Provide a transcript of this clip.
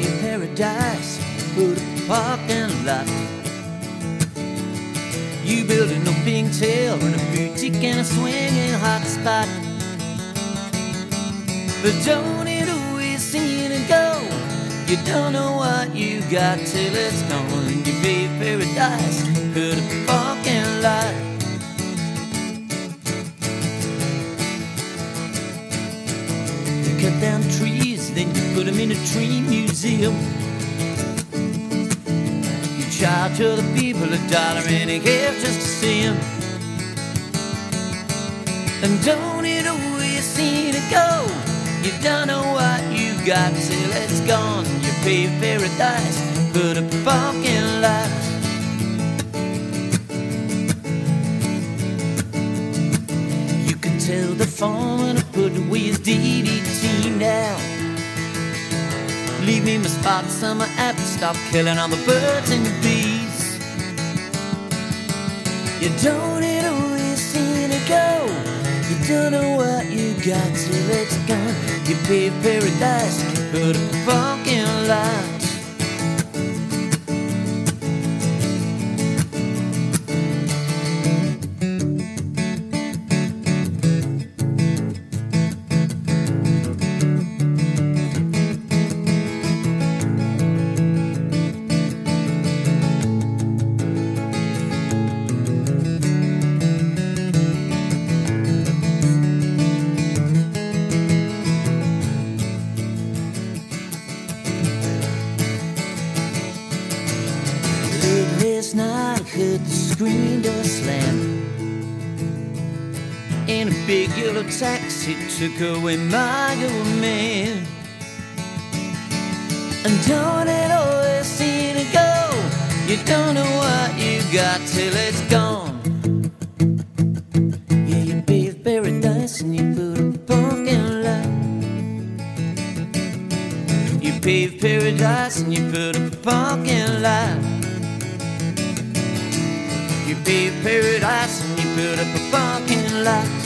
paved paradise, put up a parking lot. You building a pigtail and a boutique and a swinging hot spot. But don't it always seem to go? You don't know what you got till it's gone. You paved paradise, put up a parking lot. You cut down trees, then you put them in a tree museum. You charge other people $1.50 just to see them. And don't it always seem to go? You don't know what you got till it's gone. You paved paradise, put up a parking lot. You can tell the farmer to put away his DDT now. Leave me my spot summer apple, stop killing all the birds and the bees. You don't it always seem to go? You don't know what you got till it's gone. You paved paradise, put up a parking lot. Last night I heard the screen door slam, and a big yellow taxi took away my old man. And don't it always seem to go? You don't know what you got till it's gone. Yeah, you paved paradise and you put up a parking lot. You paved paradise and you put up a parking lot. You paved paradise and you put up a parking lot.